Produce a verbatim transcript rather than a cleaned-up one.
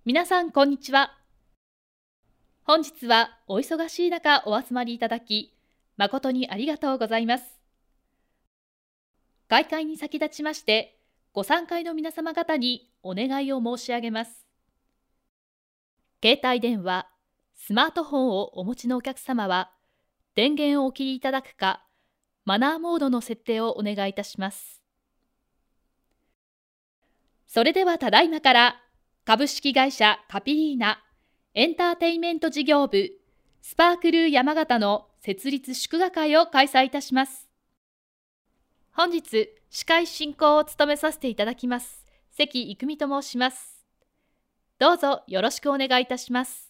皆さんこんにちは。本日はお忙しい中お集まりいただき、誠にありがとうございます。開会に先立ちまして、ご参会の皆様方にお願いを申し上げます。携帯電話、スマートフォンをお持ちのお客様は、電源をお切りいただくか、マナーモードの設定をお願いいたします。それではただいまから株式会社カピリーナエンターテイメント事業部スパークルー山形の設立祝賀会を開催いたします。本日司会進行を務めさせていただきます関郁美と申します。どうぞよろしくお願いいたします。